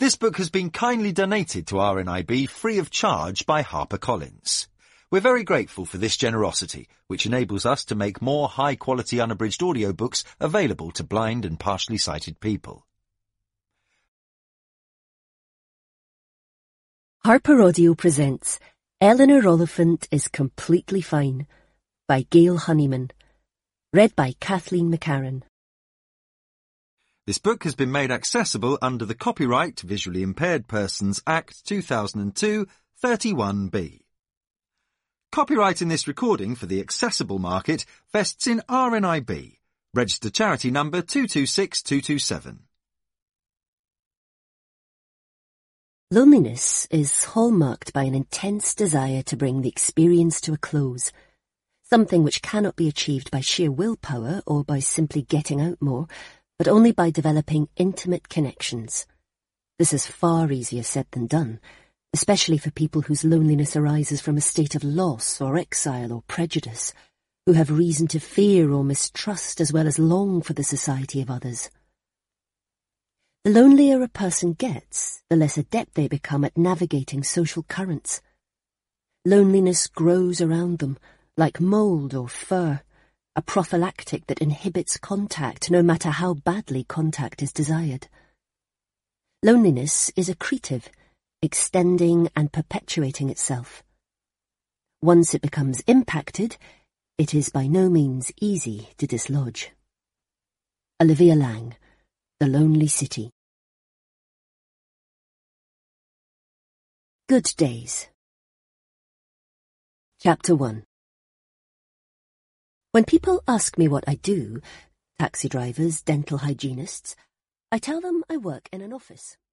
This book has been kindly donated to RNIB free of charge by HarperCollins. We're very grateful for this generosity, which enables us to make more high-quality unabridged audiobooks available to blind and partially sighted people. Harper Audio presents Eleanor Oliphant is Completely Fine by Gail Honeyman, read by Kathleen McCarran. This book has been made accessible under the Copyright Visually Impaired Persons Act 2002, 31B. Copyright in this recording for the accessible market vests in RNIB, registered charity number 226227. Loneliness is hallmarked by an intense desire to bring the experience to a close, something which cannot be achieved by sheer willpower or by simply getting out more, but only by developing intimate connections. This is far easier said than done, especially for people whose loneliness arises from a state of loss or exile or prejudice, who have reason to fear or mistrust as well as long for the society of others. The lonelier a person gets, the less adept they become at navigating social currents. Loneliness grows around them, like mould or fur, a prophylactic that inhibits contact no matter how badly contact is desired. Loneliness is accretive, extending and perpetuating itself. Once it becomes impacted, it is by no means easy to dislodge. Olivia Laing, The Lonely City. Good Days. Chapter 1. When people ask me what I do, taxi drivers, dental hygienists, I tell them I work in an office.